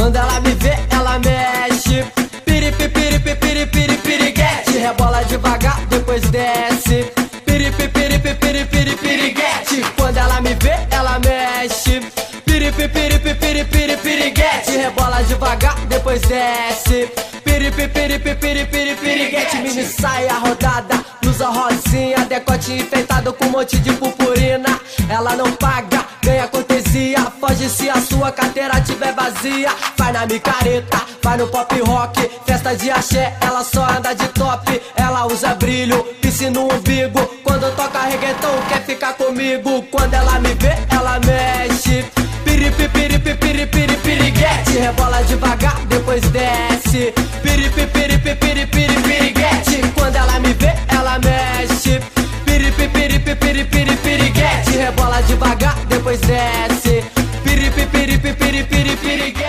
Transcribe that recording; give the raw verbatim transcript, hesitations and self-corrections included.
Quando ela me vê, ela mexe. Piripi, piripi, piripi, piriguete. Rebola devagar, depois desce. Piripi, piripi, piripi, piriguete. Quando ela me vê, ela mexe. Piripi, piripi, piripi, piriguete. Rebola devagar, depois desce. Piripi, piripi, piripi, piriguete. Mini saia rodada, blusa rosinha, decote enfeitado com um monte de purpurina. Ela não paga, ganha cortesia. Foge se a sua carteira tiver vazia. Vai na micareta, vai no pop rock, festa de axé, ela só anda de top. Ela usa brilho, piercing no umbigo. Quando toca reggaeton quer ficar comigo. Quando ela me vê, ela mexe. Piripi, piripi, piripi, piriguete. Rebola devagar, depois desce. Piripi, piripi, piripi, piriguete. Quando ela me vê, ela mexe. Piripi, piripi, piripi, piriguete. Rebola devagar, depois desce. Piripi, piripi, piripi, piriguete.